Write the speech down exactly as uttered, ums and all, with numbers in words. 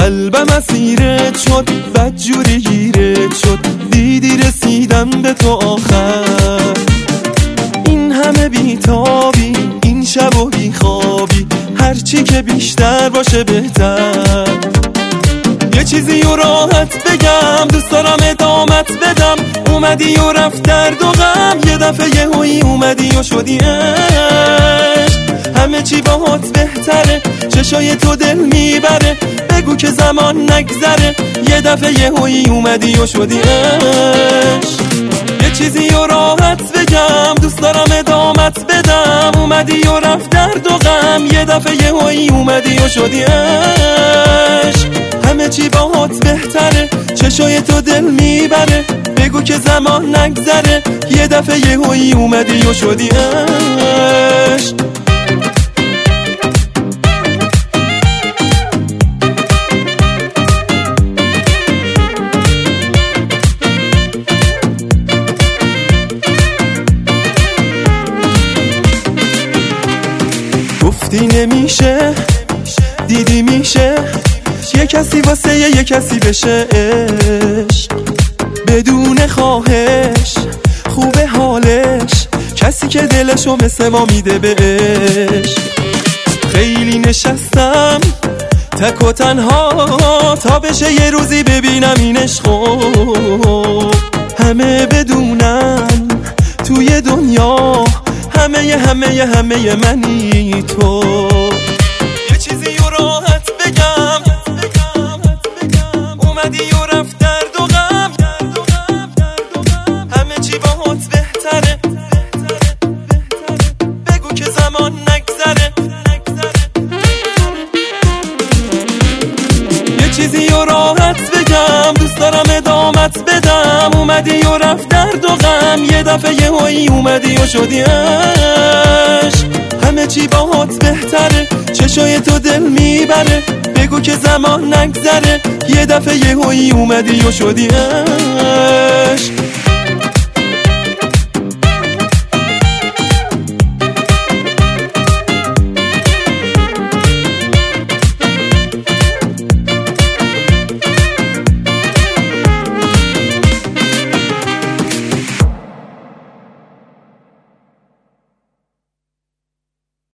قلبم اسیرت شد، بدجوری گیرت شد، دیدی رسیدم به تو آخر. این همه بیتابی، این شب و بیخوابی، هرچی که بیشتر باشه بهتر. یه چیزی و راحت بگم، دوست دارم ادامت بدم. اومدی و رفت درد و غم، یه دفعه یهویی اومدی و شدی عشق. همه چی باهات بهتره، چشای تو دل میبره. بگو که زمان نگذره، یه دفعه یهویی اومدی و شدی عشق. یه چیزی و راحت بگم، دوست دارم ادامت بدم. اومدی و رفت درد و غم، یه دفعه یهویی اومدی و شدی عشق. همه چی باهات بهتره، چشای تو دل میبره. بگو که زمان نگذره، یه دفعه یهویی اومدی و شدی عشق. گفتی نمیشه، دیدی میشه، یه کسی واسه یه کسی بشه عشق. بدون خواهش خوبه حالش، کسی که دلشو مثل ما میده بهش. خیلی نشستم تک و تنها، تا بشه یه روزی ببینم این عشقو. همه بدونن توی دنیا، همه ی همه ی همه ی منی تو. یه چیزی و راحت بگم، اومدی و رفت درد و غم. همه چی باهات بهتره، بگو که زمان نگذره. یه چیزی و راحت بگم، دوست دارم ادامت بدم. اومدی و رفت درد و غم، یه دفعه یهویی اومدی و شدی عشق. همه چی باهات بهتره، چشای تو دل میبره. بگو که زمان نگذره، یه دفعه یهویی اومدی و شدی عشق.